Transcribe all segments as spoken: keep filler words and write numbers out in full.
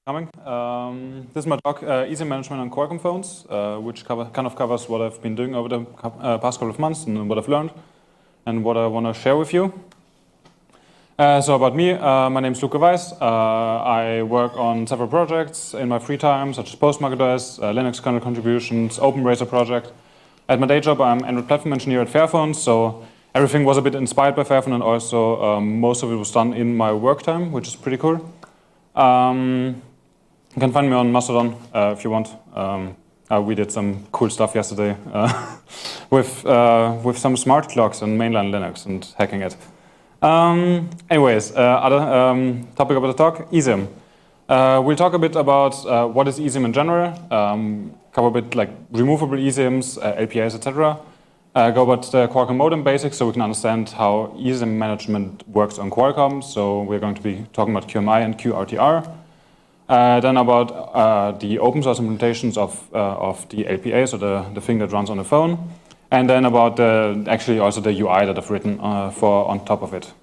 coming. Um, this is my talk, uh, eSIM management on Qualcomm phones, uh, which cover, kind of covers what I've been doing over the uh, past couple of months and what I've learned and what I want to share with you. Uh, so about me, uh, my name is Luca Weiss. Uh, I work on several projects in my free time, such as PostmarketOS, uh, Linux kernel contributions, OpenRacer project. At my day job, I'm Android platform engineer at Fairphone, so everything was a bit inspired by Fairphone, and also um, most of it was done in my work time, which is pretty cool. Um, you can find me on Mastodon uh, if you want. Um, uh, we did some cool stuff yesterday uh, with uh, with some smart clocks and mainline Linux and hacking it. Um, anyways, uh, other um, topic about the talk, eSIM. Uh, we'll talk a bit about uh, what is eSIM in general, um, cover a bit like removable eSIMs, uh, L P As, et cetera. Uh, go about the Qualcomm modem basics so we can understand how eSIM management works on Qualcomm. So we're going to be talking about Q M I and Q R T R. Uh, then about uh, the open source implementations of, uh, of the L P A, so the, the thing that runs on the phone. And then about the, actually also the U I that I've written uh, for on top of it.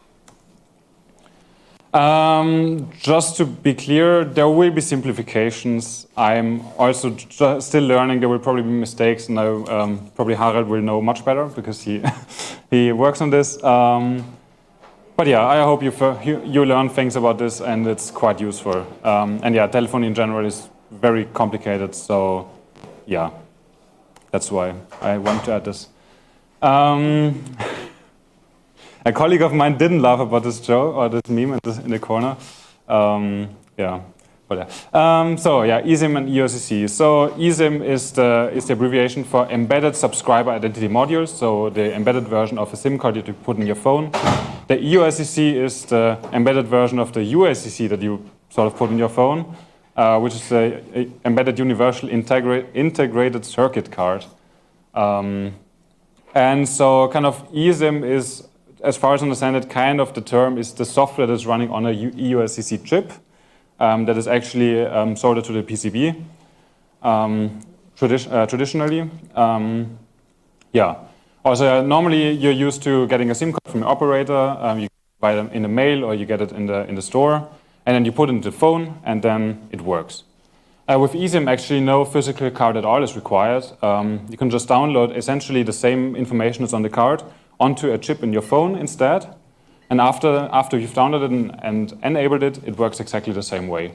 Um, just to be clear, there will be simplifications. I'm also still learning. There will probably be mistakes, and I, um, probably Harald will know much better because he he works on this. Um, but yeah, I hope you, you you learn things about this, and it's quite useful. Um, and yeah, telephony in general is very complicated, so yeah, that's why I want to add this. Um, A colleague of mine didn't laugh about this joke or this meme in the, in the corner. Um, yeah, but yeah. Um, so yeah, eSIM and E U S C C. So eSIM is the is the abbreviation for Embedded Subscriber Identity Modules. So the embedded version of a SIM card that you put in your phone. The E U S C C is the embedded version of the U S C C that you sort of put in your phone, uh, which is the Embedded Universal Integra Integrated Circuit Card. Um, and so kind of eSIM is, as far as I understand it, kind of the term is the software that's running on a E U S C C chip um, that is actually um, soldered to the P C B um, tradi uh, traditionally. Um, yeah. Also, uh, normally you're used to getting a SIM card from your operator. Um, you buy them in the mail or you get it in the in the store, and then you put it into the phone, and then it works. Uh, with eSIM, actually, no physical card at all is required. Um, you can just download essentially the same information that's on the card onto a chip in your phone instead, and after after you've downloaded it and, and enabled it, it works exactly the same way.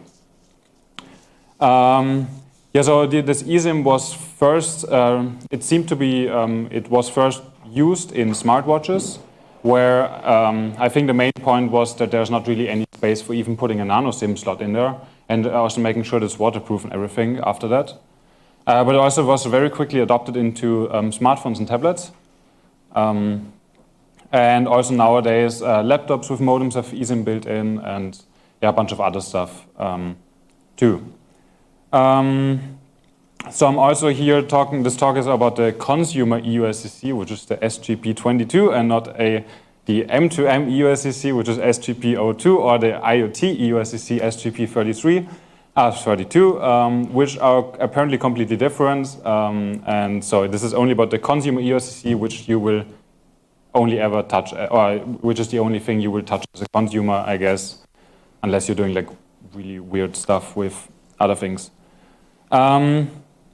Um, yeah, so the, this eSIM was first. Uh, it seemed to be. Um, it was first used in smartwatches, where um, I think the main point was that there's not really any space for even putting a nano SIM slot in there, and also making sure that it's waterproof and everything after that. Uh, but it also was very quickly adopted into um, smartphones and tablets. Um, and also nowadays, uh, laptops with modems have eSIM built in, and yeah, a bunch of other stuff um, too. Um, so I'm also here talking, this talk is about the consumer E U S C C, which is the S G P twenty-two, and not a the M two M E U S C C, which is S G P zero two, or the IoT E U S C C, S G P thirty-three. Uh, thirty-two, um, which are apparently completely different. Um, and so this is only about the consumer E U S C C, which you will only ever touch, or which is the only thing you will touch as a consumer, I guess, unless you're doing like really weird stuff with other things. Um,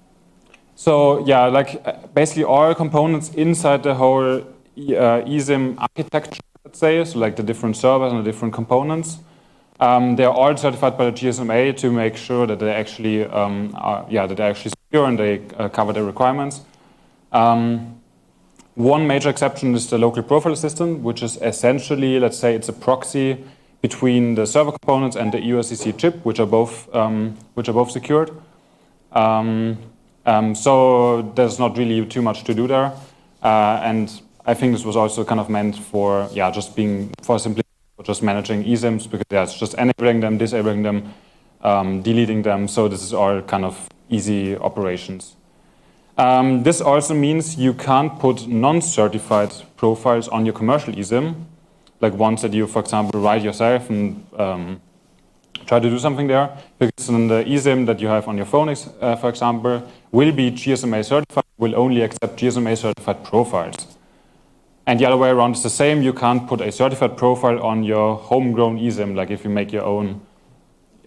so yeah, like basically all components inside the whole uh, eSIM architecture, let's say, so like the different servers and the different components. Um, they are all certified by the G S M A to make sure that they actually, um, are, yeah, that they're actually secure and they uh, cover their requirements. Um, one major exception is the local profile assistant, which is essentially, let's say, it's a proxy between the server components and the E U S C C chip, which are both, um, which are both secured. Um, um, so there's not really too much to do there, uh, and I think this was also kind of meant for, yeah, just being for simply. Just managing eSIMs, because yeah, it's just enabling them, disabling them, um, deleting them. So this is all kind of easy operations. Um, this also means you can't put non-certified profiles on your commercial eSIM, like ones that you, for example, write yourself and um, try to do something there. Because then the eSIM that you have on your phone, uh, for example, will be G S M A certified, will only accept G S M A certified profiles. And the other way around is the same. You can't put a certified profile on your homegrown eSIM, like if you make your own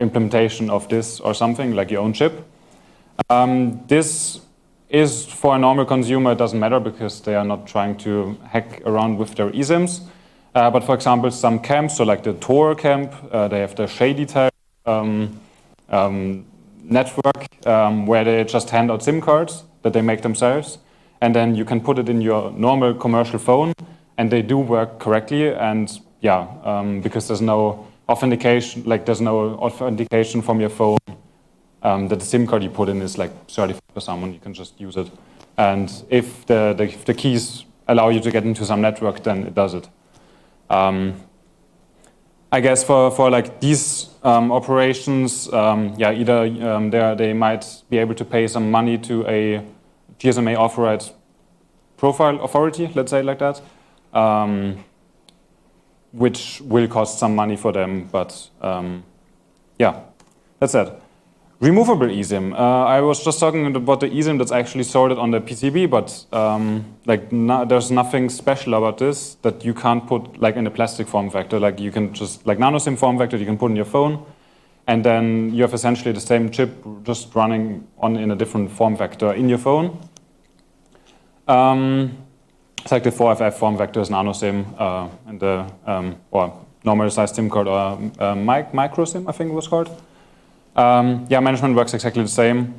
implementation of this or something, like your own chip. Um, this is, for a normal consumer, it doesn't matter because they are not trying to hack around with their eSIMs. Uh, but for example, some camps, so like the Tor camp, uh, they have the Shady Tag um, um, network um, where they just hand out SIM cards that they make themselves. And then you can put it in your normal commercial phone and they do work correctly. And yeah, um, because there's no authentication, like there's no authentication from your phone um, that the SIM card you put in is like certified for someone, you can just use it. And if the, the, if the keys allow you to get into some network, then it does it. Um, I guess for, for like these um, operations, um, yeah, either um, they might be able to pay some money to a G S M A authorized profile authority, let's say like that, um, which will cost some money for them, but um, yeah, that's it. Removable eSIM. Uh, I was just talking about the eSIM that's actually sorted on the P C B, but um, like no, there's nothing special about this that you can't put like in a plastic form factor. Like you can just, like nano SIM form factor, you can put in your phone, and then you have essentially the same chip just running on in a different form factor in your phone. Um, it's like the four F F form factor is nano SIM, uh, and the um, or normal sized SIM card or uh, mic micro SIM, I think it was called. Um, yeah, management works exactly the same.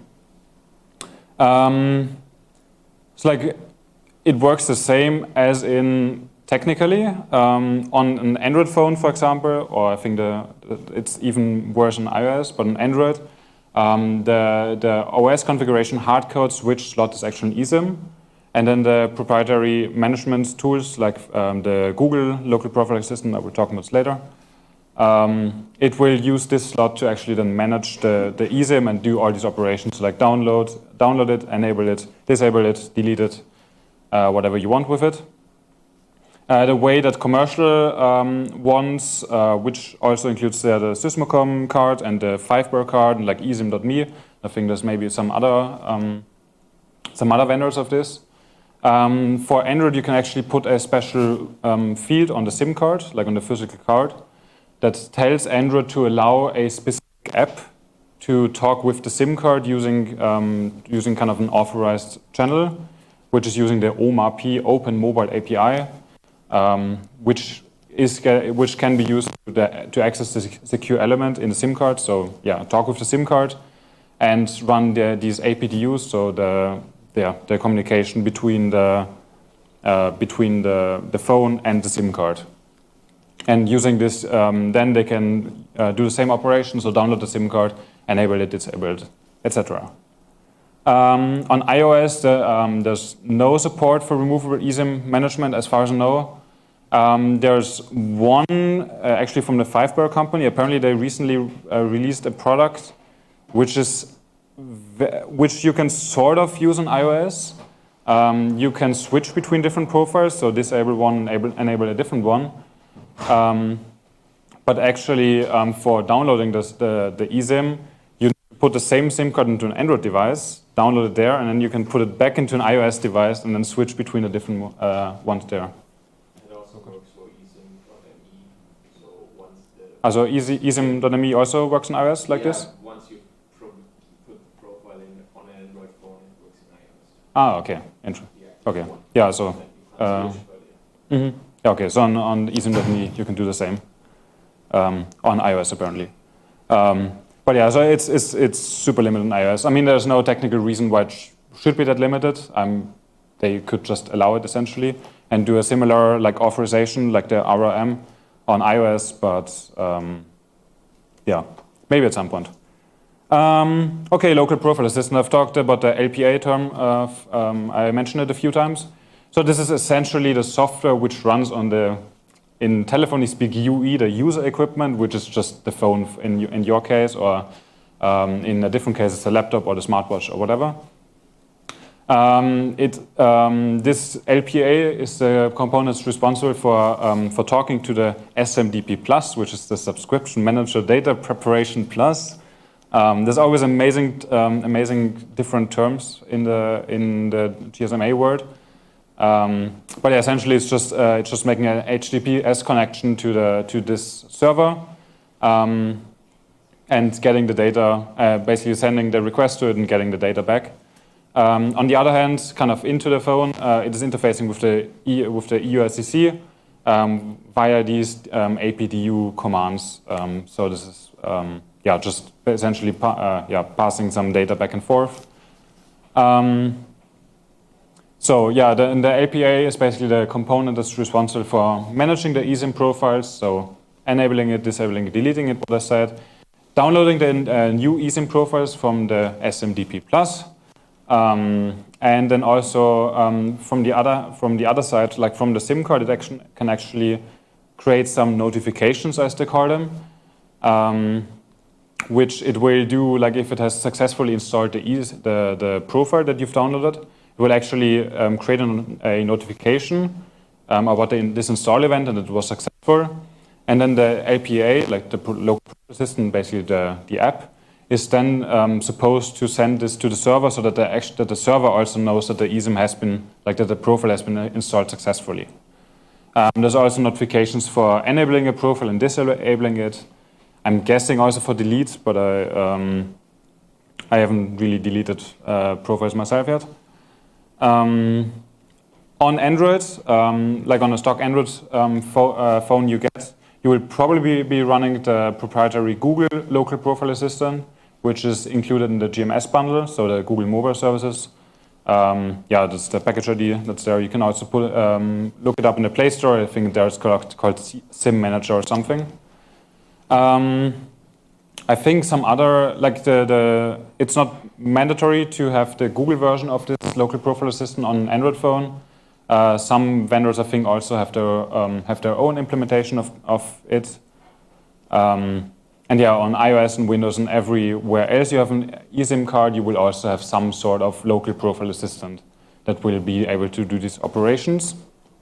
Um, it's like it works the same as in technically um, on an Android phone, for example, or I think the it's even worse on iOS, but on Android, um, the the O S configuration hardcode switch slot is actually an eSIM, and then the proprietary management tools like um, the Google local profile system that we're talking about later. Um, it will use this slot to actually then manage the, the eSIM and do all these operations like download, download it, enable it, disable it, delete it, uh, whatever you want with it. Uh, the way that commercial um, ones, uh, which also includes uh, the Sysmocom card and the Fivebear card, and like eSIM dot me. I think there's maybe some other um, some other vendors of this. Um, for Android, you can actually put a special um, field on the SIM card, like on the physical card, that tells Android to allow a specific app to talk with the SIM card using um, using kind of an authorized channel, which is using the O M A P, Open Mobile A P I, um, which is which can be used to, the, to access the secure element in the SIM card. So yeah, talk with the SIM card and run the, these A P D Us, so the the, the communication between the uh, between the the phone and the SIM card. And using this, um, then they can uh, do the same operation, so download the SIM card, enable it, disable it, et cetera. Um, on iOS, the, um, there's no support for removable eSIM management, as far as I know. Um, there's one, uh, actually from the Fivebear company. Apparently, they recently uh, released a product which is which you can sort of use on iOS. Um, you can switch between different profiles, so disable one, enable, enable a different one. Um, but actually, um, for downloading this, the, the eSIM, you put the same SIM card into an Android device, download it there, and then you can put it back into an iOS device and then switch between the different uh, ones there. It also works for eSIM dot M E. So once the also eSIM dot M E also works on iOS like yeah, this? Once you pro put the profile in on an Android phone, it works in iOS. Ah, okay. Interesting. Yeah, okay. Yeah, so. Uh, mm-hmm. Okay, so on, on eSIM dot M E you can do the same um, on iOS apparently. Um, but yeah, so it's, it's, it's super limited on iOS. I mean, there's no technical reason why it sh should be that limited. Um, they could just allow it essentially and do a similar like authorization like the R R M on iOS, but um, yeah, maybe at some point. Um, okay, local profile assistant. I've talked about the L P A term. Uh, um, I mentioned it a few times. So this is essentially the software which runs on the, in telephony speak, U E, the user equipment, which is just the phone in, in your case, or um, in a different case, it's a laptop or the smartwatch or whatever. Um, it, um, this L P A is the component responsible for, um, for talking to the S M D P Plus, which is the Subscription Manager Data Preparation Plus. Um, there's always amazing, um, amazing different terms in the, in the G S M A world. Um, but yeah, essentially, it's just uh, it's just making an H T T P S connection to the to this server, um, and getting the data, uh, basically sending the request to it and getting the data back. Um, on the other hand, kind of into the phone, uh, it is interfacing with the e with the E U S C C um, via these um, A P D U commands. Um, so this is um, yeah just essentially pa uh, yeah passing some data back and forth. Um, so yeah, the, the A P I is basically the component that's responsible for managing the eSIM profiles. So enabling it, disabling it, deleting it. What I said, downloading the uh, new eSIM profiles from the S M D P Plus. Um, and then also um, from the other from the other side, like from the SIM card, it action, can actually create some notifications, as they call them, um, which it will do. Like if it has successfully installed the e the, the profile that you've downloaded, it will actually um, create an, a notification um, about the, this install event and it was successful. And then the A P I, like the local assistant, basically the the app, is then um, supposed to send this to the server so that the, that the server also knows that the eSIM has been, like that the profile has been installed successfully. Um, there's also notifications for enabling a profile and disabling it. I'm guessing also for delete, but I, um, I haven't really deleted uh, profiles myself yet. Um, on Android, um, like on a stock Android um, pho uh, phone you get, you will probably be running the proprietary Google Local Profile Assistant, which is included in the G M S bundle, so the Google Mobile Services. Um, yeah, that's the package I D that's there. You can also pull, um, look it up in the Play Store. I think there's called, called SIM Manager or something. Um, I think some other, like the, the, it's not mandatory to have the Google version of this Local Profile Assistant on an Android phone. Uh, some vendors, I think, also have their, um, have their own implementation of, of it. Um, And yeah, on iOS and Windows and everywhere else you have an eSIM card, you will also have some sort of local profile assistant that will be able to do these operations.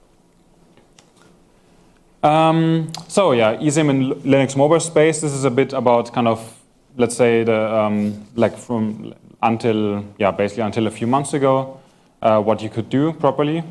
Um, so yeah, eSIM in Linux mobile space. This is a bit about kind of, let's say, the um, like from until yeah, basically until a few months ago, uh, what you could do properly.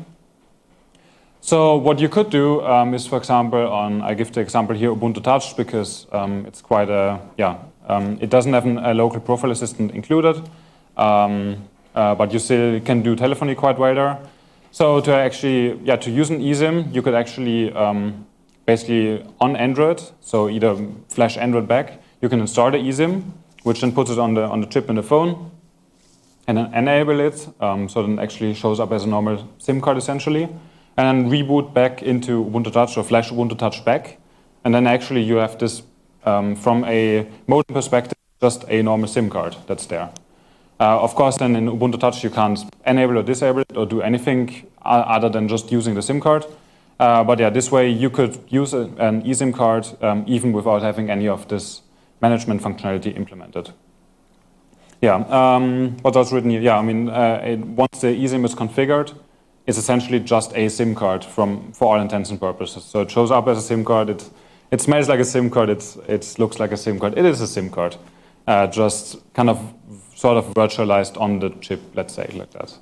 So what you could do um, is, for example, on I give the example here Ubuntu Touch because um, it's quite a yeah um, it doesn't have an, a local profile assistant included, um, uh, but you still can do telephony quite well there. So to actually yeah to use an eSIM, you could actually um, basically on Android, so either flash Android back, you can install the eSIM, which then puts it on the on the chip in the phone, and then enable it, um, so then it actually shows up as a normal SIM card essentially. And then reboot back into Ubuntu Touch or flash Ubuntu Touch back. And then actually you have this, um, from a modem perspective, just a normal SIM card that's there. Uh, of course, then in Ubuntu Touch you can't enable or disable it or do anything other than just using the SIM card. Uh, but yeah, this way you could use a, an eSIM card um, even without having any of this management functionality implemented. Yeah, um, what was written here? Yeah, I mean, uh, it, once the eSIM is configured, it's essentially just a SIM card from, for all intents and purposes. So it shows up as a SIM card. It, it smells like a SIM card. It's, it looks like a SIM card. It is a SIM card, uh, just kind of sort of virtualized on the chip, let's say like that.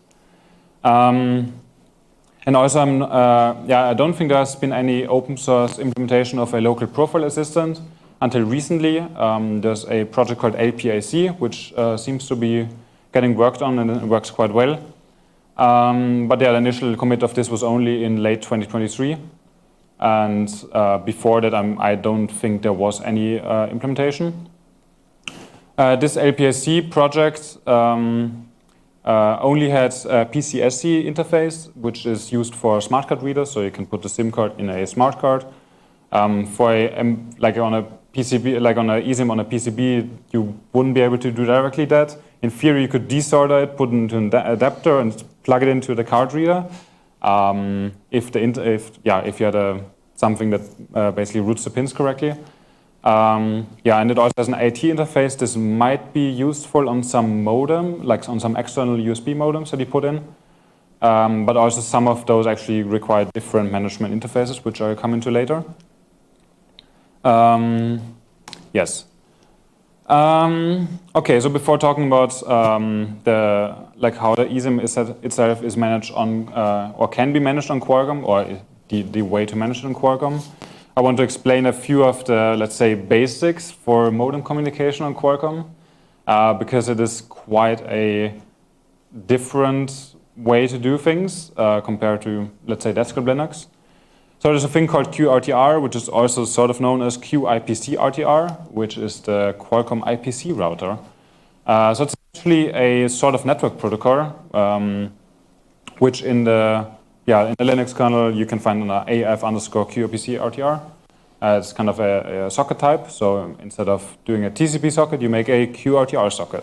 Um, and also, I'm, uh, yeah, I don't think there's been any open source implementation of a local profile assistant until recently. Um, there's a project called L P A C, which uh, seems to be getting worked on and it works quite well. Um, but yeah, the initial commit of this was only in late twenty twenty-three. And uh, before that, I'm, I don't think there was any uh, implementation. Uh, this L P A C project um, uh, only had a P C S C interface, which is used for smart card readers. So you can put the SIM card in a smart card. Um, for a, um, like on a P C B, like on a eSIM on a P C B, you wouldn't be able to do directly that. In theory, you could desolder it, put it into an adapter, and plug it into the card reader. Um, if the if yeah if you had a something that uh, basically routes the pins correctly. Um, yeah, and it also has an A T interface. This might be useful on some modem, like on some external U S B modems that you put in. Um, but also some of those actually require different management interfaces, which I'll come into later. Um, yes. Um, okay, so before talking about um, the like how the eSIM is set itself is managed on uh, or can be managed on Qualcomm, or the, the way to manage it on Qualcomm, I I want to explain a few of the, let's say, basics for modem communication on Qualcomm, uh, because it is quite a different way to do things uh, compared to, let's say, desktop Linux. So there's a thing called Q R T R, which is also sort of known as Q I P C R T R, which is the Qualcomm I P C router. Uh, so it's actually a sort of network protocol, um, which in the yeah in the Linux kernel you can find on A F underscore Q I P C R T R. Uh, it's kind of a, a socket type. So instead of doing a T C P socket, you make a Q R T R socket.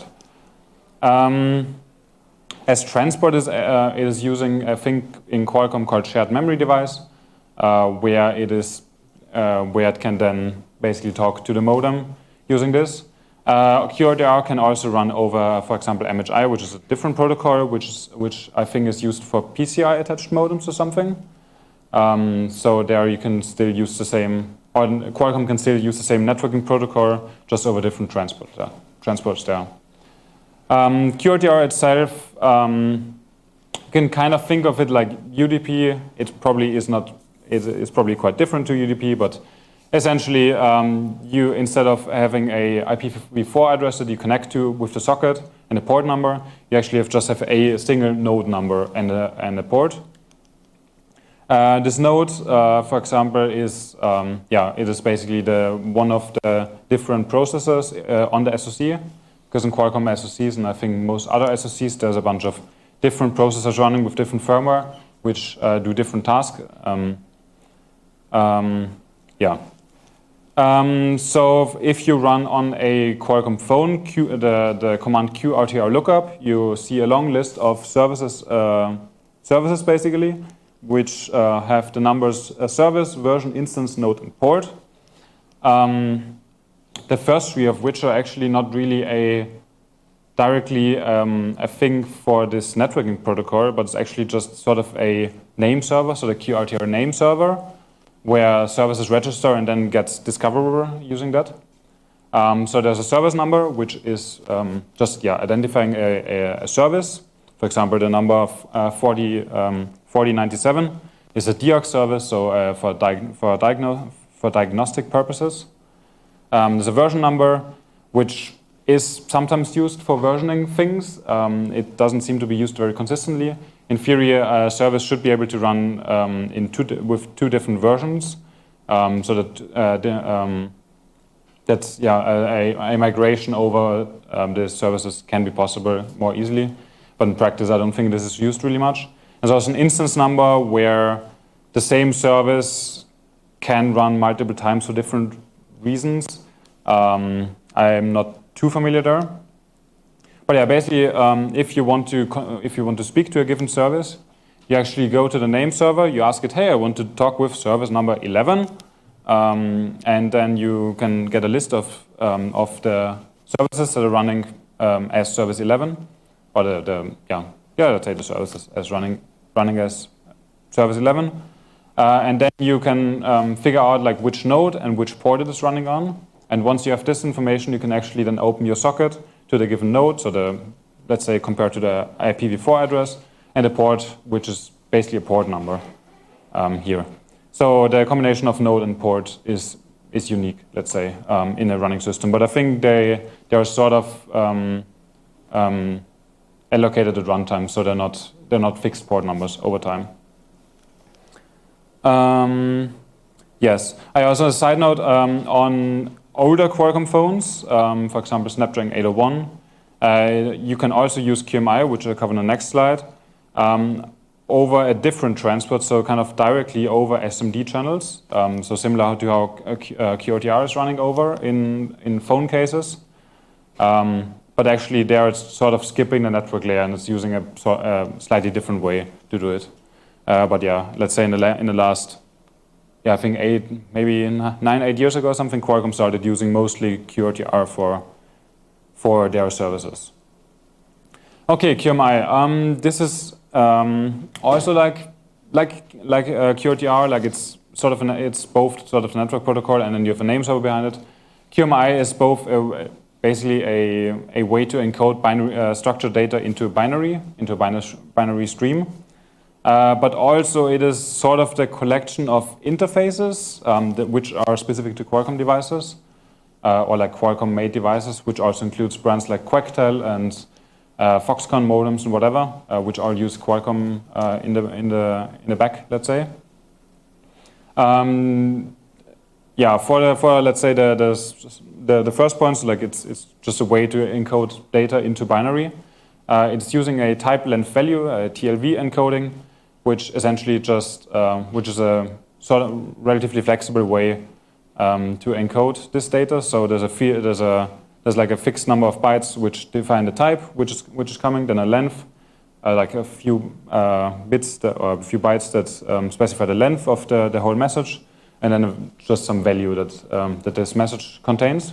Um, as transport is uh, it is using a thing in Qualcomm called shared memory device, uh, where it is uh, where it can then basically talk to the modem using this. Uh, Q R T R can also run over, for example, M H I, which is a different protocol, which is, which I think is used for P C I attached modems or something. Um, so there you can still use the same, or Qualcomm can still use the same networking protocol, just over different transport, uh, transports there. Um, Q R T R itself, um, you can kind of think of it like U D P. It probably is not. It is probably quite different to U D P, but essentially, um, you instead of having a I P v four address that you connect to with the socket and a port number, you actually have just have a single node number and a, and a port. Uh, this node, uh, for example, is um, yeah, it is basically the one of the different processors uh, on the S O C. Because in Qualcomm S O Cs, and I think most other S O Cs, there's a bunch of different processors running with different firmware, which uh, do different tasks. Um, um, yeah. Um, so if you run on a Qualcomm phone, Q, the, the command Q R T R lookup, you see a long list of services, uh, services basically, which uh, have the numbers uh, service, version, instance, node, and port. Um, the first three of which are actually not really a directly um, a thing for this networking protocol, but it's actually just sort of a name server, so the Q R T R name server, where services register and then gets discoverable using that. Um, so there's a service number, which is um, just yeah identifying a, a, a service. For example, the number of uh, forty ninety-seven is a D O C service, so uh, for, diag for, diagno for diagnostic purposes. Um, there's a version number, which is sometimes used for versioning things. Um, it doesn't seem to be used very consistently. In theory, a service should be able to run um, in two with two different versions, um, so that uh, the, um, that's yeah a, a migration over um, the services can be possible more easily. But in practice, I don't think this is used really much. There's also an instance number where the same service can run multiple times for different reasons. Um, I'm not too familiar there. But yeah, basically, um, if you want to if you want to speak to a given service, you actually go to the name server. You ask it, hey, I want to talk with service number eleven, um, and then you can get a list of um, of the services that are running um, as service eleven, or the, the yeah yeah let's say the services as running running as service eleven, uh, and then you can um, figure out like which node and which port it is running on. And once you have this information, you can actually then open your socket to the given node, so the, let's say, compared to the I P v four address, and the port, which is basically a port number um, here. So the combination of node and port is is unique, let's say, um, in a running system. But I think they they are sort of um, um, allocated at runtime, so they're not they're not fixed port numbers over time. Um, yes, I also a side note um, on older Qualcomm phones, um, for example, Snapdragon eight oh one, uh, you can also use Q M I, which I'll cover on the next slide, um, over a different transport, so kind of directly over S M D channels, um, so similar to how uh, Q R T R is running over in, in phone cases. Um, but actually there it's sort of skipping the network layer and it's using a so, uh, slightly different way to do it. Uh, but yeah, let's say in the, la in the last Yeah, I think eight, maybe nine, eight years ago or something, Qualcomm started using mostly Q R T R for, for their services. Okay, Q M I. Um, this is um, also like like like uh, Q R T R. Like it's sort of an, it's both sort of the network protocol, and then you have a name server behind it. Q M I is both a, basically a a way to encode binary uh, structured data into binary into a binary binary stream. Uh, but also it is sort of the collection of interfaces um, that, which are specific to Qualcomm devices, uh, or like Qualcomm-made devices, which also includes brands like Quectel and uh, Foxconn modems and whatever, uh, which all use Qualcomm uh, in the in the in the back, let's say. Um, yeah, for the for let's say the the the, the first point, so like it's it's just a way to encode data into binary. Uh, it's using a type length value, a T L V encoding, which essentially just uh, which is a sort of relatively flexible way um, to encode this data. So there's a there's a there's like a fixed number of bytes which define the type which is which is coming, then a length, uh, like a few uh, bits that, or a few bytes that um, specify the length of the the whole message, and then just some value that um, that this message contains.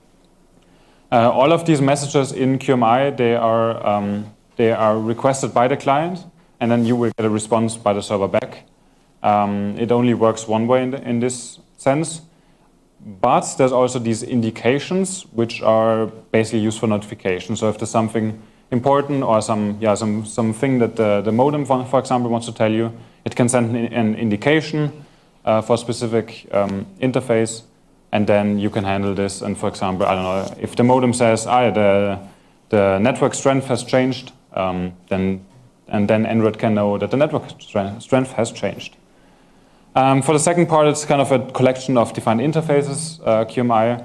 Uh, all of these messages in Q M I, they are um, they are requested by the client, and then you will get a response by the server back. Um, it only works one way in, the, in this sense, but there's also these indications which are basically used for notification. So if there's something important or some yeah some something that the, the modem, for example, wants to tell you, it can send an, an indication uh, for a specific um, interface. And then you can handle this. And for example, I don't know, if the modem says, ah, the, the network strength has changed, um, then, and then Android can know that the network strength has changed. Um, for the second part, it's kind of a collection of defined interfaces, uh, Q M I.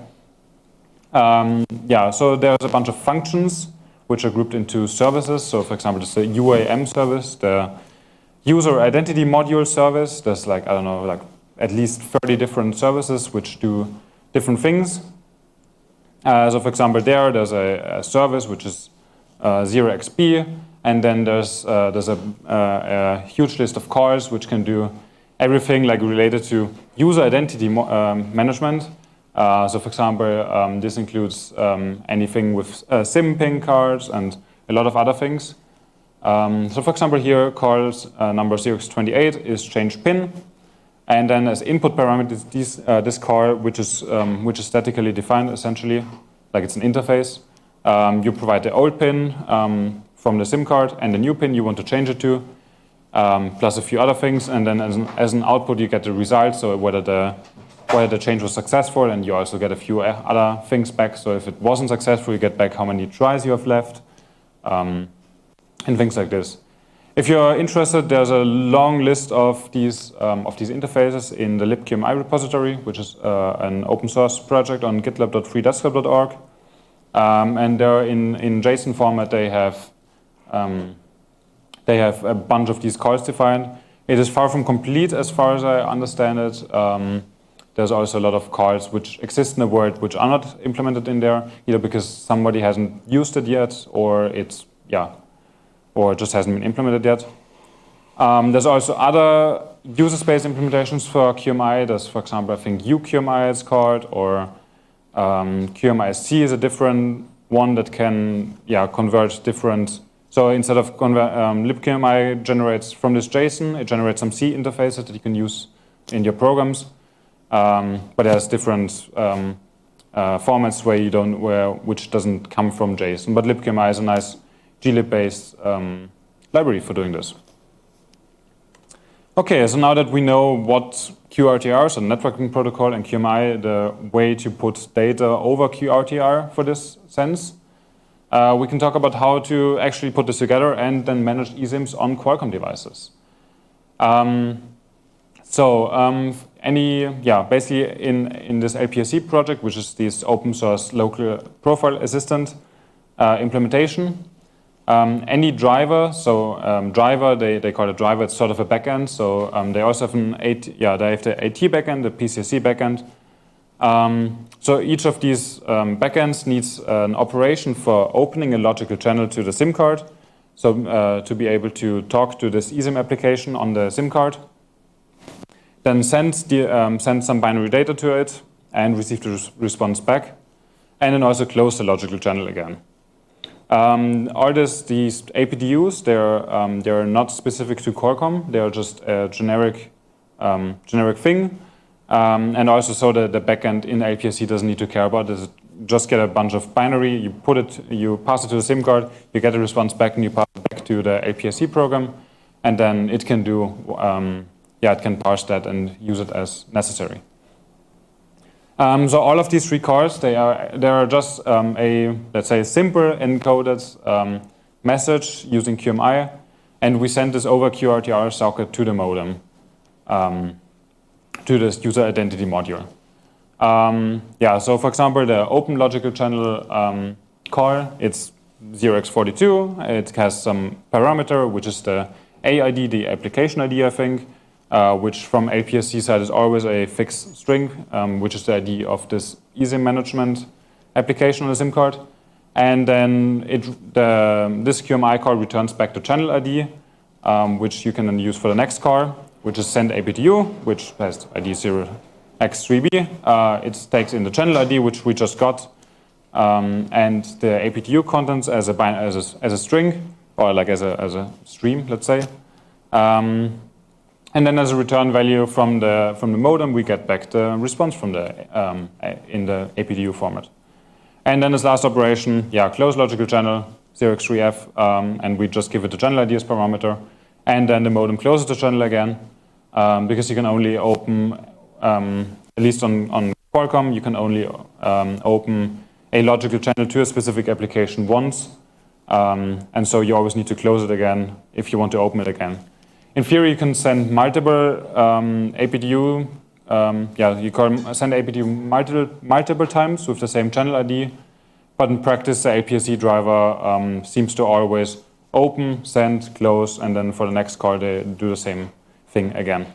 Um, yeah, so there's a bunch of functions which are grouped into services. So for example, there's the U A M service, the user identity module service. There's like, I don't know, like at least thirty different services which do different things. Uh, so for example, there, there's a, a service which is uh, zero X P, and then there's, uh, there's a, uh, a huge list of calls which can do everything like related to user identity mo um, management. Uh, so for example, um, this includes um, anything with uh, SIM pin cards and a lot of other things. Um, so for example, here calls uh, number zero x twenty-eight is change pin. And then as input parameters, these, uh, this call, which is um, which is statically defined essentially, like it's an interface. Um, you provide the old pin um, from the SIM card and the new pin you want to change it to, um, plus a few other things. And then as an, as an output, you get the result, so whether the whether the change was successful, and you also get a few other things back. So if it wasn't successful, you get back how many tries you have left, um, and things like this. If you're interested, there's a long list of these um, of these interfaces in the libqmi repository, which is uh, an open source project on gitlab dot free desktop dot org. Um, and they're in in JSON format. They have um, they have a bunch of these calls defined. It is far from complete, as far as I understand it. Um, there's also a lot of calls which exist in the world which are not implemented in there, either because somebody hasn't used it yet, or it's yeah. or just hasn't been implemented yet. Um, there's also other user space implementations for Q M I. There's, for example, I think U Q M I it's called, or um, Q M I C is a different one that can yeah, convert different. So instead of convert, um, libqmi generates from this JSON, it generates some C interfaces that you can use in your programs. Um, but there's different um, uh, formats where you don't, where which doesn't come from JSON. But libqmi is a nice glib-based um, library for doing this. Okay, so now that we know what Q R T R, so networking protocol, and Q M I, the way to put data over Q R T R for this sense, uh, we can talk about how to actually put this together and then manage E S I Ms on Qualcomm devices. Um, so um, any, yeah, basically in, in this L P S C project, which is this open source local profile assistant uh, implementation, Um, any driver, so um, driver, they, they call it driver, it's sort of a backend. So um, they also have an AT, yeah, they have the AT backend, the P C S C backend. Um, so each of these um, backends needs an operation for opening a logical channel to the SIM card. So uh, to be able to talk to this E S I M application on the SIM card. Then send, the, um, send some binary data to it and receive the res response back. And then also close the logical channel again. Um, all this, these A P D Us, they're um, they're not specific to Qualcomm. They're just a generic um, generic thing, um, and also so that the backend in L P S C doesn't need to care about this. Just get a bunch of binary. You put it, you pass it to the SIM card. You get a response back, and you pass it back to the L P S C program, and then it can do, um, yeah, it can parse that and use it as necessary. Um, so all of these three cores, they are they are just um, a, let's say, simple encoded um, message using Q M I, and we send this over Q R T R socket to the modem, um, to this user identity module. Um, yeah, so for example, the open logical channel um, core, it's zero x forty-two. It has some parameter, which is the A I D, the application I D, I think, uh, which from A P S C side is always a fixed string, um, which is the I D of this eSIM management application on the SIM card. And then it, the, this Q M I core returns back the channel I D, um, which you can then use for the next core, which is send A P T U, which has I D zero x three B. Uh, it takes in the channel I D, which we just got, um, and the A P T U contents as a, as a as a string, or like as a as a stream, let's say. Um, and then as a return value from the from the modem, we get back the response from the um, in the A P T U format. And then this last operation, yeah, close logical channel zero x three F, um, and we just give it the channel I D as parameter, and then the modem closes the channel again, um, because you can only open. Um, at least on, on Qualcomm, you can only um, open a logical channel to a specific application once. Um, and so you always need to close it again if you want to open it again. In theory, you can send multiple um, A P T U. Um, yeah, you can send A P T U multiple, multiple times with the same channel I D. But in practice, the A P S C driver um, seems to always open, send, close, and then for the next call, they do the same thing again.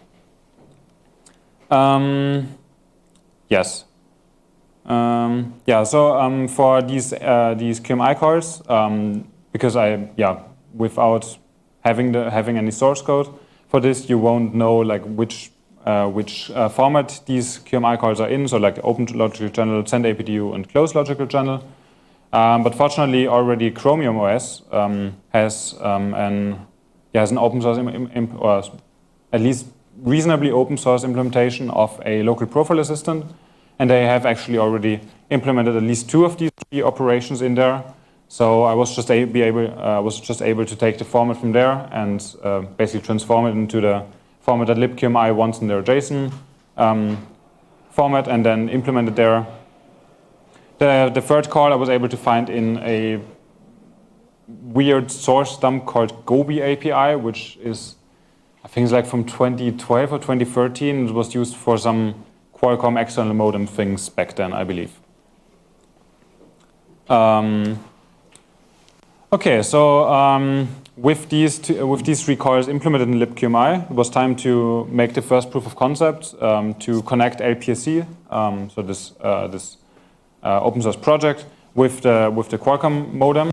Um, yes. Um, yeah. So um, for these uh, these Q M I calls, um, because I yeah, without having the having any source code for this, you won't know like which uh, which uh, format these Q M I calls are in. So like open logical channel, send A P T U, and close logical channel. Um, but fortunately, already Chromium O S um, has um, an yeah has an open source im im or at least reasonably open source implementation of a local profile assistant, and they have actually already implemented at least two of these three operations in there. So I was just a, be able uh, was just able to take the format from there and uh, basically transform it into the format that libqmi wants in their JSON um, format, and then implement it there. The the third call I was able to find in a weird source dump called Gobi A P I, which is I think it's like from twenty twelve or twenty thirteen. It was used for some Qualcomm external modem things back then, I believe. Um, okay, so um, with these two, with these three calls implemented in libqmi, it was time to make the first proof of concept um, to connect L P S C, um, so this uh, this uh, open source project, with the with the Qualcomm modem.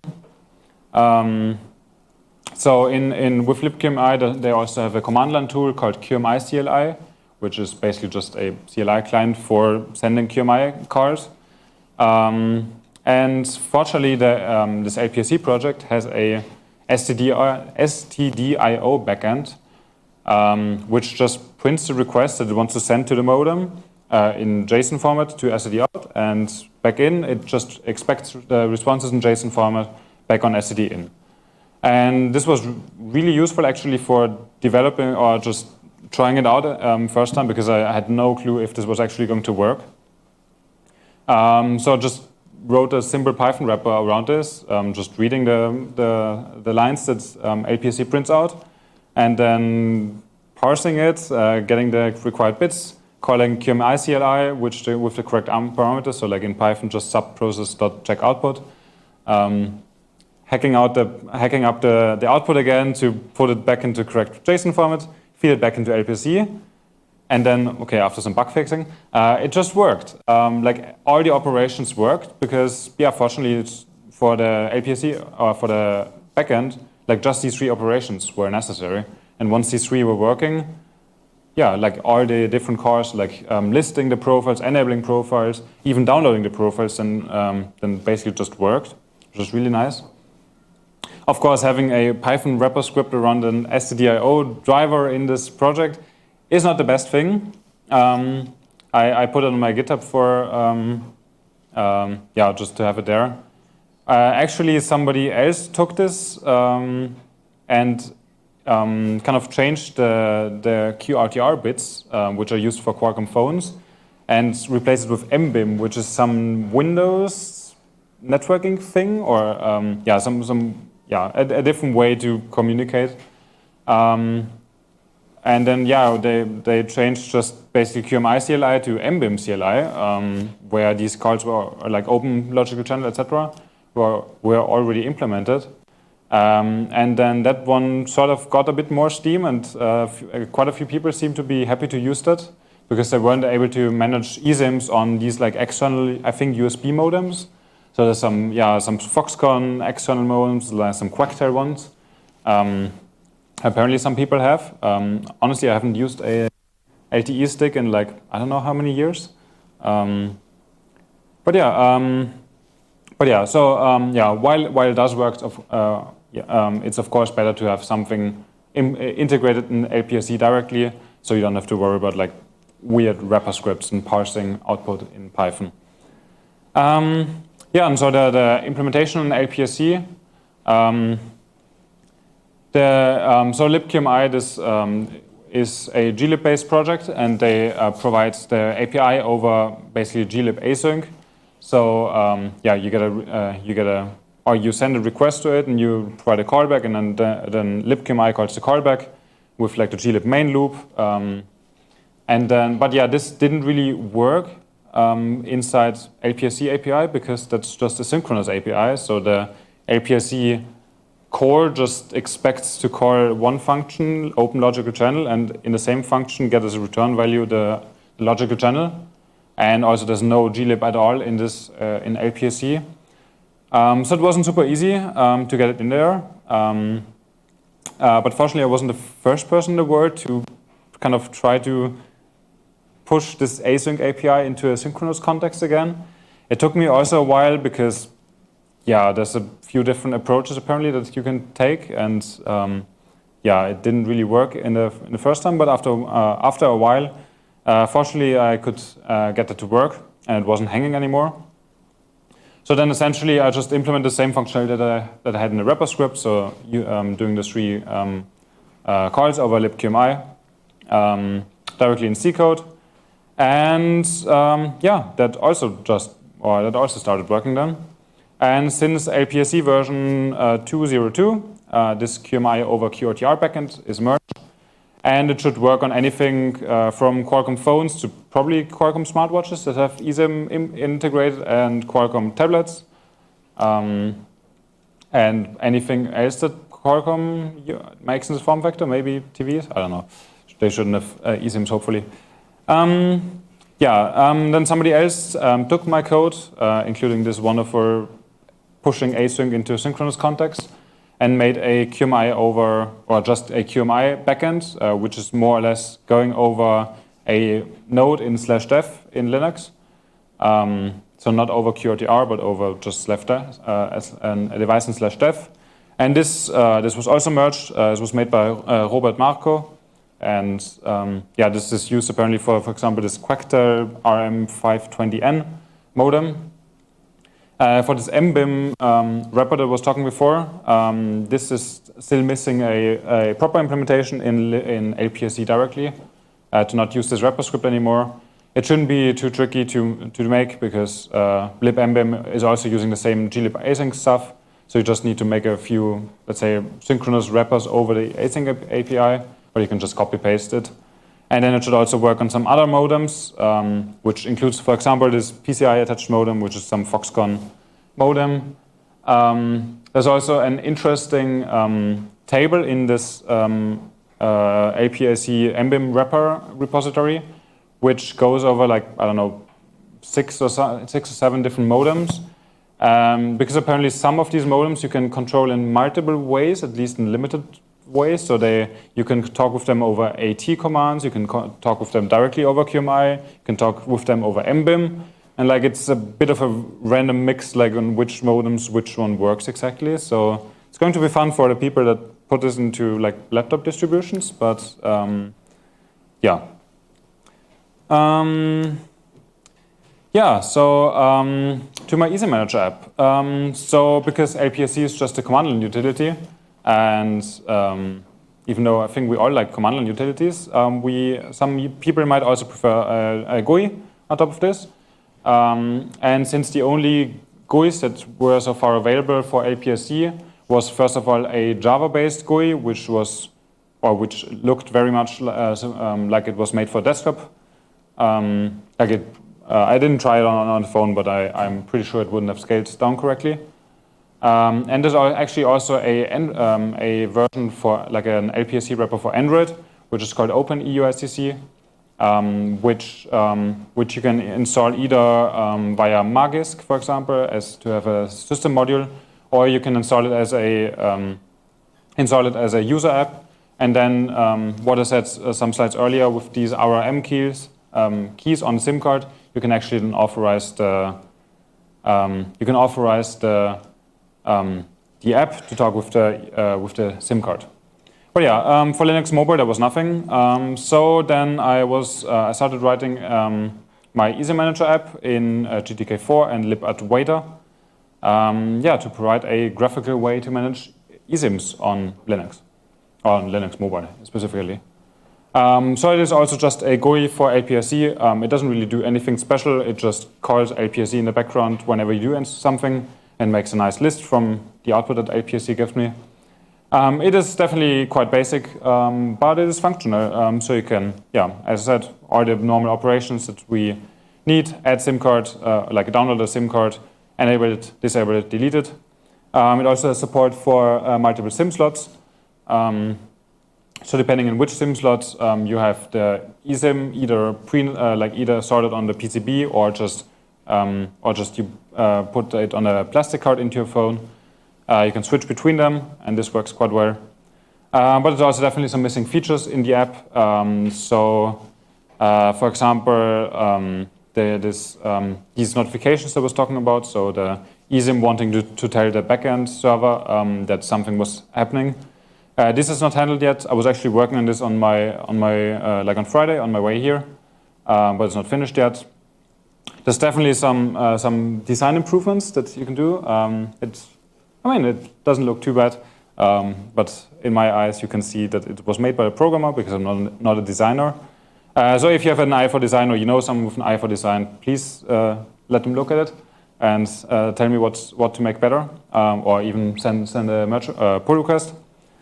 Um, So in, in with libqmi, they also have a command line tool called Q M I C L I, which is basically just a C L I client for sending Q M I calls. Um, and fortunately, the, um, this L P S C project has a S T D I O backend, um, which just prints the request that it wants to send to the modem uh, in JSON format to S T D out, and back in, it just expects the responses in JSON format back on S T D in. And this was really useful actually for developing or just trying it out um, first time, because I had no clue if this was actually going to work. Um, so I just wrote a simple Python wrapper around this, um, just reading the, the, the lines that um, L P S C prints out, and then parsing it, uh, getting the required bits, calling Q M I C L I, which the, with the correct ARM parameters, so like in Python, just subprocess.checkoutput. Um, hacking out the hacking up the, the output again to put it back into correct JSON format, feed it back into L P S C, and then, okay, after some bug fixing, uh, it just worked. Um, like all the operations worked because, yeah, fortunately it's for the L P S C or for the backend, like just these three operations were necessary. And once these three were working, yeah, like all the different cores, like um, listing the profiles, enabling profiles, even downloading the profiles, then um, then basically just worked, which was really nice. Of course, having a Python wrapper script around an S T D I O driver in this project is not the best thing. Um, I, I put it on my GitHub for, um, um, yeah, just to have it there. Uh, actually, somebody else took this um, and um, kind of changed the, the Q R T R bits, um, which are used for Qualcomm phones, and replaced it with M B I M, which is some Windows networking thing, or um, yeah, some some yeah, a, a different way to communicate. Um, and then yeah, they they changed just basically Q M I C L I to M B I M C L I, um, where these calls were like open logical channel, et cetera, were were already implemented. Um, and then that one sort of got a bit more steam, and uh, f quite a few people seem to be happy to use that because they weren't able to manage eSIMs on these like external, I think, U S B modems. So there's some, yeah, some Foxconn external modems, like some Quectel ones. Um, apparently some people have. Um, honestly, I haven't used a L T E stick in like, I don't know how many years. Um, but yeah, um, but yeah, so um, yeah, while, while it does work, of, uh, yeah, um, it's of course better to have something in, uh, integrated in L P S C directly, so you don't have to worry about like weird wrapper scripts and parsing output in Python. Um, yeah, and so the, the implementation in L P S C, um, the, um, so libqmi, this um, is a glib-based project, and they uh, provide the A P I over basically glib async. So um, yeah, you get a uh, you get a or you send a request to it, and you provide a callback, and then the, then libqmi calls the callback with like the glib main loop. Um, and then, but yeah, this didn't really work um, inside L P S C A P I because that's just a synchronous A P I. So the L P S C core just expects to call one function, open logical channel, and in the same function get as a return value the, the logical channel. And also there's no glib at all in this uh, in L P S C. Um, so it wasn't super easy um, to get it in there. Um, uh, but fortunately, I wasn't the first person in the world to kind of try to push this async A P I into a synchronous context again. It took me also a while because, yeah, there's a few different approaches apparently that you can take, and um, yeah, it didn't really work in the in the first time. But after uh, after a while. Uh, fortunately, I could uh, get that to work, and it wasn't hanging anymore. So then essentially, I just implemented the same functionality that I, that I had in the wrapper script, so you, um, doing the three um, uh, calls over libqmi um, directly in C code. And um, yeah, that also just, or that also started working then. And since L P S C version uh, two point oh two, uh, this Q M I over Q R T R backend is merged. And it should work on anything uh, from Qualcomm phones to probably Qualcomm smartwatches that have eSIM integrated, and Qualcomm tablets, um, and anything else that Qualcomm makes in this form factor, maybe T Vs, I don't know. They shouldn't have uh, eSIMs, hopefully. Um, yeah, um, then somebody else um, took my code, uh, including this wonderful pushing async into a synchronous context, and made a Q M I over, or just a Q M I backend, uh, which is more or less going over a node in slash dev in Linux. Um, so not over Q R T R, but over just slash dev, uh, as an, a device in slash dev. And this uh, this was also merged. Uh, this was made by uh, Robert Marco. And um, yeah, this is used apparently for, for example, this Quectel R M five twenty N modem. Uh, for this M B I M um, wrapper that I was talking before, um, this is still missing a, a proper implementation in, in L P S C directly uh, to not use this wrapper script anymore. It shouldn't be too tricky to, to make because uh, libmbim is also using the same glib async stuff. So you just need to make a few, let's say, synchronous wrappers over the async A P I, or you can just copy paste it. And then it should also work on some other modems, um, which includes, for example, this P C I-attached modem, which is some Foxconn modem. Um, there's also an interesting um, table in this um, uh, L P S C M B I M wrapper repository, which goes over like, I don't know, six or, so, six or seven different modems. Um, because apparently some of these modems you can control in multiple ways, at least in limited ways. So they, you can talk with them over AT commands, you can talk with them directly over Q M I, you can talk with them over M B I M, and like it's a bit of a random mix, like on which modems which one works exactly. So it's going to be fun for the people that put this into like laptop distributions, but um, yeah. Um, yeah, so um, to my Easy Manager app. Um, so because L P S C is just a command line utility, and um, even though I think we all like command line utilities. Um, we some people might also prefer a, a G U I on top of this. Um, and since the only G U Is that were so far available for L P S C was first of all a Java-based G U I, which was or which looked very much uh, um, like it was made for desktop. Um, like it, uh, I didn't try it on, on the phone, but I, I'm pretty sure it wouldn't have scaled down correctly. Um, and there's actually also a, um, a version for like an L P S C wrapper for Android, which is called OpenEUSDC, um, which um, which you can install either um, via Magisk, for example, as to have a system module, or you can install it as a um, install it as a user app. And then um, what I said uh, some slides earlier with these R R M keys um, keys on the SIM card, you can actually then authorize the um, you can authorize the Um, the app to talk with the uh, with the SIM card. But yeah, um, for Linux Mobile there was nothing. Um, so then I was uh, I started writing um, my eSIM Manager app in uh, G T K four and libadwaita. Um, yeah, to provide a graphical way to manage eSIMs on Linux, on Linux Mobile specifically. Um, so it is also just a G U I for L P S C. Um, it doesn't really do anything special. It just calls L P S C in the background whenever you do something, and makes a nice list from the output that L P S C gives me. Um, it is definitely quite basic, um, but it is functional. Um, so you can, yeah, as I said, all the normal operations that we need, add SIM card, uh, like download a SIM card, enable it, disable it, delete it. Um, it also has support for uh, multiple SIM slots. Um, so depending on which SIM slots, um, you have the eSIM either pre, uh, like either sorted on the P C B or just Um, or just you uh, put it on a plastic card into your phone. Uh, you can switch between them, and this works quite well. Uh, but there's also definitely some missing features in the app. Um, so, uh, for example, um, the, this, um, these notifications I was talking about, so the eSIM wanting to, to tell the backend server um, that something was happening. Uh, this is not handled yet. I was actually working on this on my, on my uh, like on Friday, on my way here, um, but it's not finished yet. There's definitely some uh, some design improvements that you can do. Um, it, I mean, it doesn't look too bad, um, but in my eyes, you can see that it was made by a programmer because I'm not not a designer. Uh, so if you have an eye for design or you know someone with an eye for design, please uh, let them look at it and uh, tell me what's what to make better, um, or even send send a merge, uh, pull request.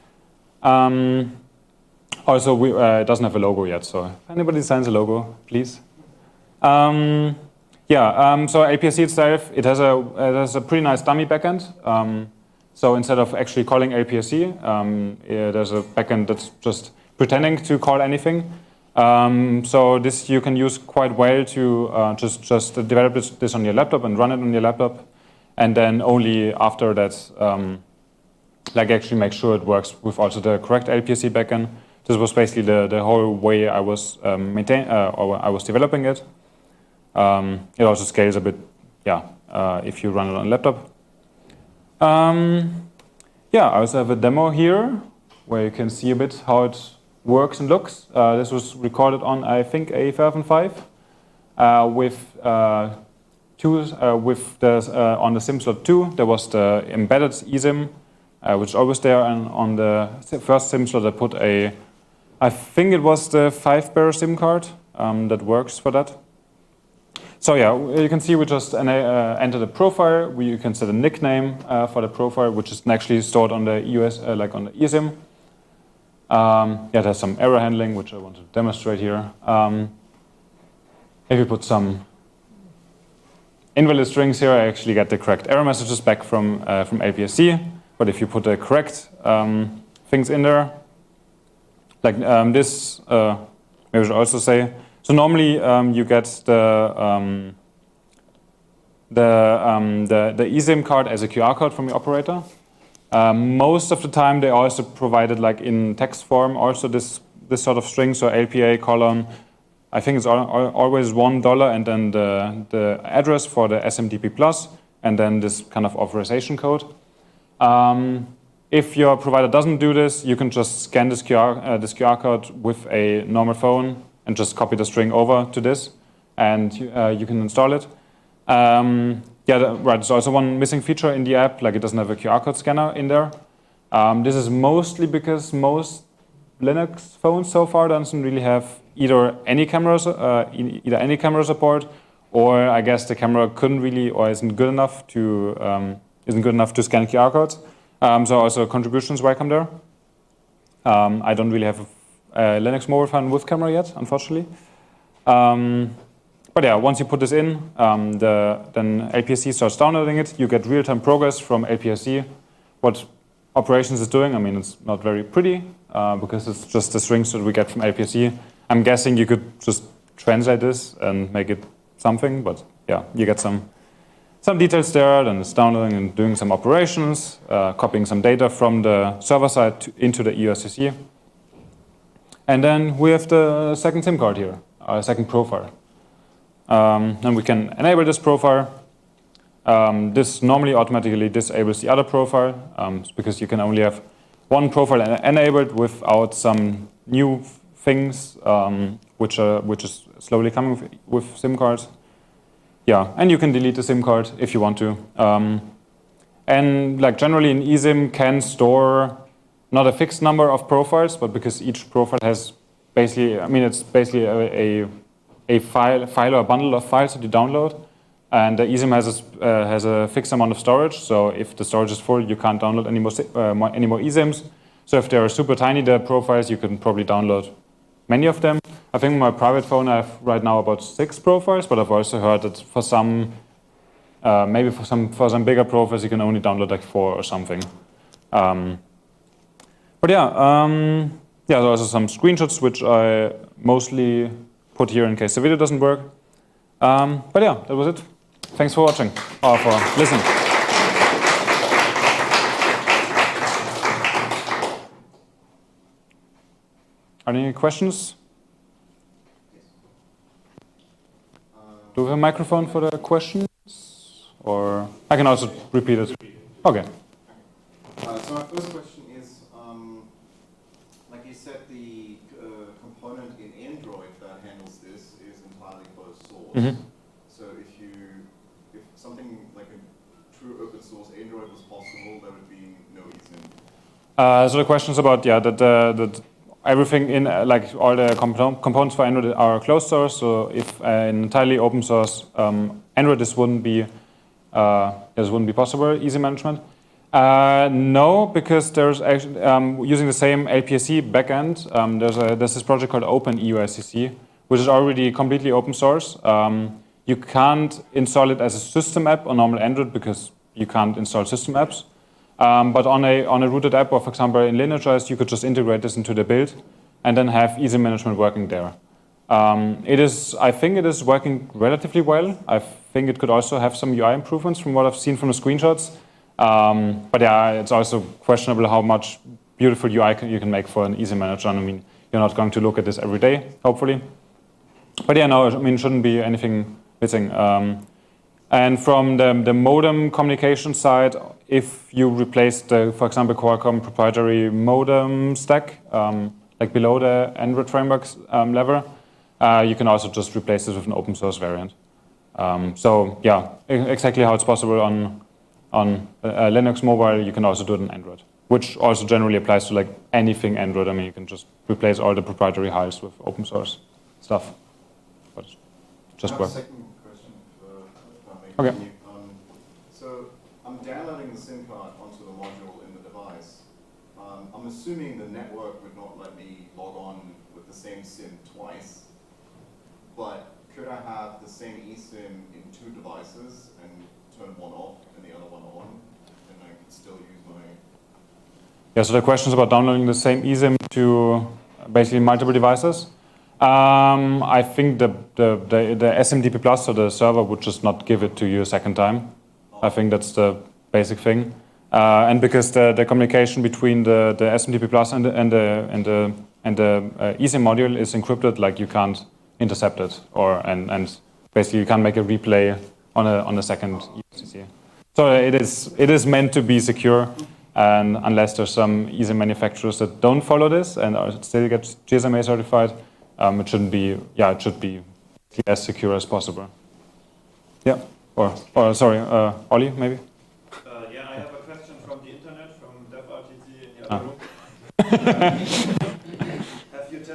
Um, also, we, uh, it doesn't have a logo yet, so if anybody designs a logo, please. Um, Yeah, um, so L P S C itself, it has a it has a pretty nice dummy backend. Um, so instead of actually calling L P S C, um, yeah, there's a backend that's just pretending to call anything. Um, so this you can use quite well to uh, just just develop this, this on your laptop and run it on your laptop, and then only after that, um, like actually make sure it works with also the correct L P S C backend. This was basically the the whole way I was um, maintain uh, or I was developing it. Um, it also scales a bit, yeah, uh, if you run it on a laptop. Um, yeah, I also have a demo here where you can see a bit how it works and looks. Uh, this was recorded on, I think, a Falcon five uh, with uh, two, uh, with the uh, on the SIM slot two. There was the embedded eSIM, uh, which is always there, and on the first SIM slot I put a, I think it was the five bearer SIM card um, that works for that. So yeah, you can see we just uh, enter the profile. We you can set a nickname uh, for the profile, which is actually stored on the U S, uh, like on the eSIM. Um, yeah, there's some error handling, which I want to demonstrate here. Um, if you put some invalid strings here, I actually get the correct error messages back from uh, from L P S C. But if you put the correct um, things in there, like um, this, uh, maybe I should also say. So normally um, you get the um, the, um, the the eSIM card as a Q R code from the operator. Um, most of the time they also provided like in text form also this this sort of string. So L P A colon, I think it's al al always one dollar and then the the address for the S M T P plus and then this kind of authorization code. Um, if your provider doesn't do this, you can just scan this Q R uh, this Q R code with a normal phone and just copy the string over to this, and uh, you can install it. Um, yeah, the, right, there's also one missing feature in the app, like it doesn't have a Q R code scanner in there. Um, this is mostly because most Linux phones so far doesn't really have either any cameras, uh, either any camera support, or I guess the camera couldn't really or isn't good enough to um, isn't good enough to scan Q R codes. Um, so also contributions welcome there. Um, I don't really have a, a Linux mobile phone with camera yet, unfortunately. Um, but yeah, once you put this in, um, the, then L P S C starts downloading it. You get real-time progress from L P S C. What operations is doing, I mean, it's not very pretty uh, because it's just the strings that we get from L P S C. I'm guessing you could just translate this and make it something, but yeah, you get some some details there. Then it's downloading and doing some operations, uh, copying some data from the server side to, into the E U S S C. And then we have the second SIM card here, our second profile. Um, and we can enable this profile. Um, this normally automatically disables the other profile um, because you can only have one profile en enabled without some new things um, which are which is slowly coming with, with SIM cards. Yeah, and you can delete the SIM card if you want to. Um, and like generally, an eSIM can store not a fixed number of profiles, but because each profile has basically, I mean, it's basically a a, a file file or a bundle of files that you download. And the eSIM has a, uh, has a fixed amount of storage, so if the storage is full, you can't download any more, uh, more, any more eSIMs. So if they are super tiny, the profiles, you can probably download many of them. I think on my private phone I have right now about six profiles, but I've also heard that for some, uh, maybe for some for some bigger profiles, you can only download like four or something. Um, but yeah, um, yeah, there are also some screenshots which I mostly put here in case the video doesn't work. Um, but yeah, that was it. Thanks for watching, or for listening. Are there any questions? Do we have a microphone for the questions? Or I can also repeat it. Okay. Uh, so my first question is, um, like you said, the uh, component in Android that handles this is entirely closed source. Mm-hmm. So if you, if something like a true open source Android was possible, there would be no eSIM. Uh, so the question is about yeah that uh, that everything in uh, like all the compo components for Android are closed source. So if uh, an entirely open source um, Android, this wouldn't be uh, this wouldn't be possible easy management. Uh, no, because there's actually um, using the same L P S C backend. Um, there's a there's this project called Open E U S S C, which is already completely open source. Um, you can't install it as a system app on normal Android because you can't install system apps. Um, but on a on a rooted app, or for example in Lineageized, you could just integrate this into the build, and then have easy management working there. Um, it is, I think, it is working relatively well. I think it could also have some U I improvements from what I've seen from the screenshots. Um, but yeah, it's also questionable how much beautiful U I can, you can make for an easy manager. I mean, you're not going to look at this every day, hopefully. But yeah, no, I mean, it shouldn't be anything missing. Um, And from the, the modem communication side, if you replace the, for example, Qualcomm proprietary modem stack, um, like below the Android framework um, level, uh, you can also just replace this with an open source variant. Um, so yeah, exactly how it's possible on on uh, Linux mobile, you can also do it on Android, which also generally applies to like anything Android. I mean, you can just replace all the proprietary H A Is with open source stuff. But just work. Okay. Um, so I'm downloading the SIM card onto the module in the device. Um, I'm assuming the network would not let me log on with the same SIM twice, but could I have the same eSIM in two devices and turn one off and the other one on, and I could still use my... Yeah, so the question is about downloading the same eSIM to basically multiple devices. Um, I think the, the, the, the S M D P plus, so the server, would just not give it to you a second time. I think that's the basic thing. Uh, and because the, the communication between the, the S M D P plus and the, and the, and the, and the uh, eSIM module is encrypted, like you can't intercept it, or and, and basically you can't make a replay on a, on a second E U S S C. So it is, it is meant to be secure, and unless there's some eSIM manufacturers that don't follow this and are still get G S M A certified, Um, it shouldn't be, yeah, it should be as secure as possible. Yeah, or, or sorry, uh, Ollie, maybe? Uh, yeah, I have a question from the internet, from DevRTC in the Ah. other room.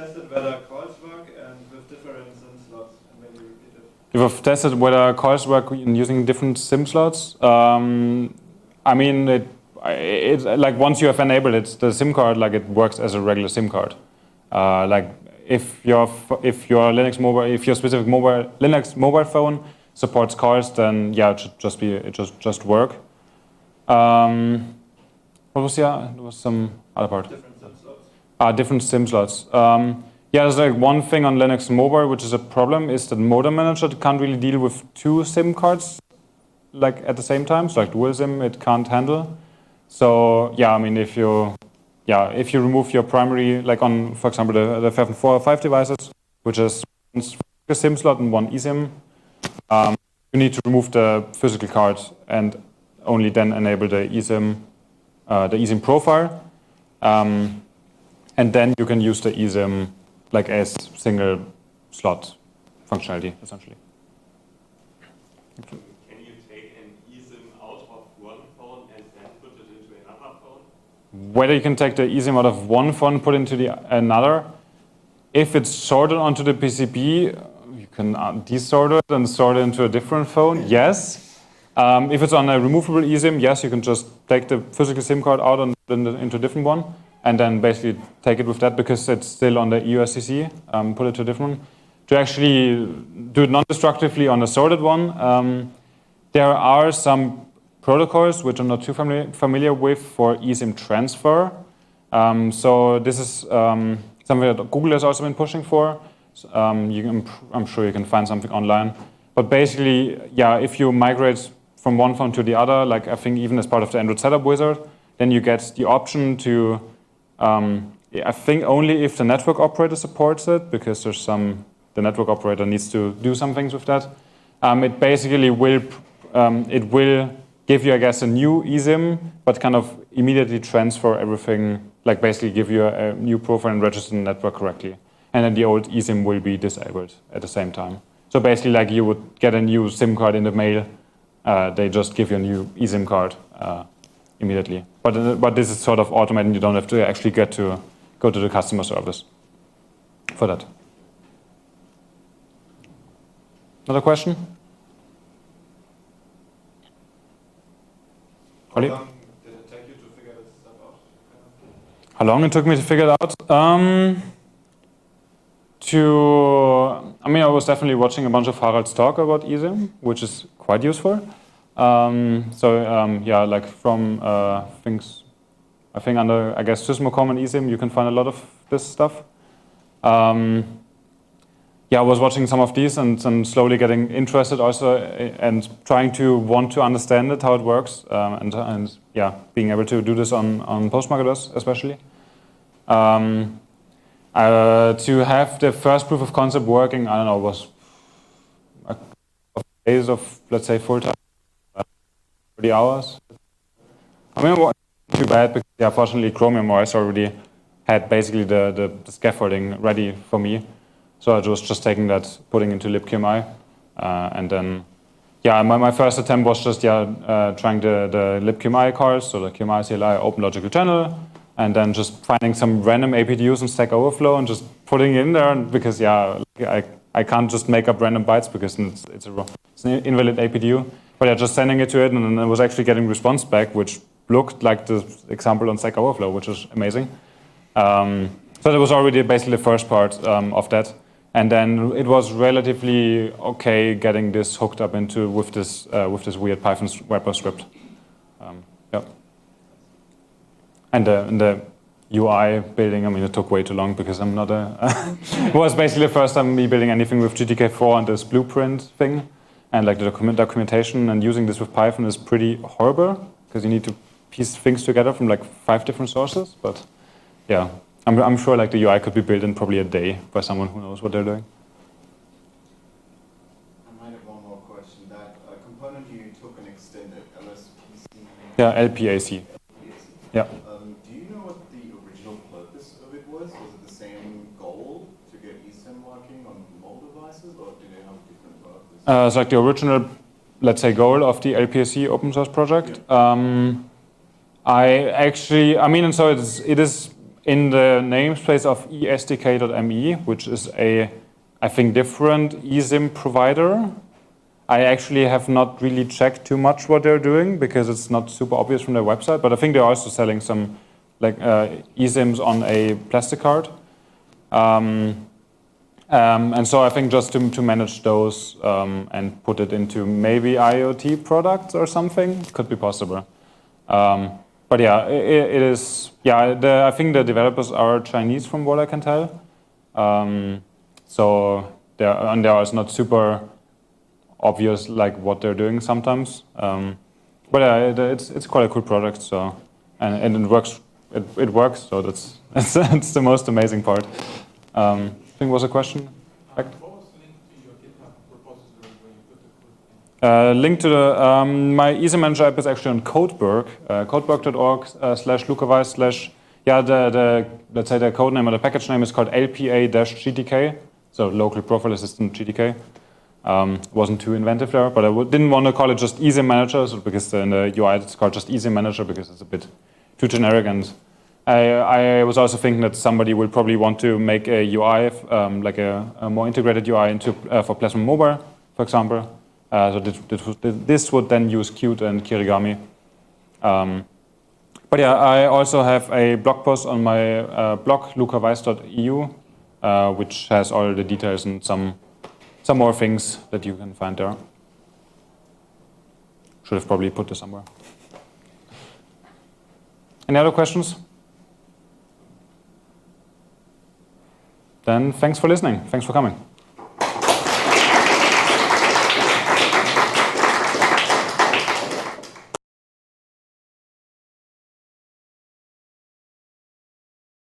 tested whether calls work and with different SIM slots, and maybe repeat it. You've tested whether calls work in using different SIM slots. Um, I mean, it, it's like once you have enabled it, the SIM card, like it works as a regular SIM card. Uh, like if your if your Linux mobile, if your specific mobile Linux mobile phone supports calls, then yeah, it should just be it just just work. Um, what was yeah? There was some other part. Different SIM slots. Ah, different SIM slots. Um, yeah, there's like one thing on Linux mobile which is a problem is that modem manager can't really deal with two SIM cards like at the same time. So like dual SIM, it can't handle. So yeah, I mean if you yeah if you remove your primary like on for example the the five four or five devices, which is one SIM slot and one eSIM, um, you need to remove the physical card and only then enable the eSIM uh, the eSIM profile. Um, And then you can use the eSIM like as single slot functionality, essentially. Can you take an eSIM out of one phone and then put it into another phone? Whether you can take the eSIM out of one phone, put it into the another. If it's sorted onto the P C B, you can desort it and sort it into a different phone, yes. Um, if it's on a removable eSIM, yes, you can just take the physical SIM card out and put it into a different one. And then basically take it with that because it's still on the E U S C C, um, put it to a different one. To actually do it non-destructively on a sorted one, um, there are some protocols which I'm not too familiar, familiar with for eSIM transfer. Um, so this is um, something that Google has also been pushing for. Um, you can, I'm sure you can find something online. But basically, yeah, if you migrate from one phone to the other, like I think even as part of the Android setup wizard, then you get the option to Um, I think only if the network operator supports it, because there's some, the network operator needs to do some things with that. Um, it basically will, um, it will give you, I guess, a new eSIM, but kind of immediately transfer everything, like basically give you a, a new profile and register the network correctly. And then the old eSIM will be disabled at the same time. So basically like you would get a new SIM card in the mail, uh, they just give you a new eSIM card. Uh, immediately. But, uh, but this is sort of automated. You don't have to actually get to go to the customer service for that. Another question? How long did it take you to figure this stuff out? How long it took me to figure it out? Um, to, I mean, I was definitely watching a bunch of Harald's talk about eSIM, which is quite useful. Um, so um, yeah, like from uh, things, I think under, I guess, Sysmocom and eSIM, you can find a lot of this stuff. Um, yeah, I was watching some of these and, and slowly getting interested also and trying to want to understand it, how it works, um, and, and yeah, being able to do this on, on PostMarketOS especially. Um, uh, to have the first proof of concept working, I don't know, was a couple of days of, let's say, full time. thirty hours. I mean, it wasn't too bad because, yeah, fortunately, Chromium O S already had basically the, the, the scaffolding ready for me. So I was just taking that, putting into libqmi, uh, and then, yeah, my, my first attempt was just, yeah, uh, trying the, the libqmi calls, so the Q M I, C L I, Open Logical Channel, and then just finding some random A P D Us in Stack Overflow and just putting it in there, because, yeah, I, I can't just make up random bytes because it's, it's, a, it's an invalid A P D U. But yeah, just sending it to it, and then it was actually getting response back, which looked like the example on Stack Overflow, which was amazing. Um, so that was already basically the first part um, of that. And then it was relatively okay getting this hooked up into with this uh, with this weird Python wrapper script. Um, yeah. And the, and the U I building, I mean, it took way too long because I'm not a... it was basically the first time me building anything with G T K four and this blueprint thing. And like the document documentation and using this with Python is pretty horrible because you need to piece things together from like five different sources. But yeah, I'm, I'm sure like the U I could be built in probably a day by someone who knows what they're doing. I might have one more question. That uh, component you took and extended, L S P C? Yeah, L P A C. Yeah. Um, do you know what the original purpose of it was? Was it the same goal to get eSIM working on mobile devices, or do they have different purpose? Uh, it's like the original, let's say, goal of the L P A C open source project. Yeah. Um, I actually, I mean, and so it's, it is in the namespace of e S D K dot M E, which is a, I think, different eSIM provider. I actually have not really checked too much what they're doing because it's not super obvious from their website, but I think they're also selling some like uh, eSIMs on a plastic card. Um, um, and so I think just to, to manage those um, and put it into maybe IoT products or something could be possible. Um, but yeah, it, it is, yeah, the, I think the developers are Chinese from what I can tell. Um, so they're, and they are not super obvious like what they're doing sometimes. Um, but yeah, it, it's it's quite a cool product. So and, and it works. It, it works. So that's that's, that's the most amazing part. Um, I think was a question. Um, what was linked to your GitHub repository when you put the code in? Uh, link to the um, my eSIM manager app is actually on Codeberg. Uh, Codeberg dot org uh, slash Luca Weiss slash yeah the the let's say the code name or the package name is called L P A G T K. So local profile assistant G T K. Um, wasn't too inventive there, but I w didn't want to call it just eSIM manager, so because in the U I it's called just eSIM manager because it's a bit too generic. And I, I was also thinking that somebody will probably want to make a U I, um, like a, a more integrated U I into uh, for Plasma Mobile, for example. Uh, so this, this, this would then use Qt and Kirigami. Um, but yeah, I also have a blog post on my uh, blog, luca weiss dot E U, uh, which has all the details and some Some more things that you can find there. Should have probably put this somewhere. Any other questions? Then thanks for listening. Thanks for coming.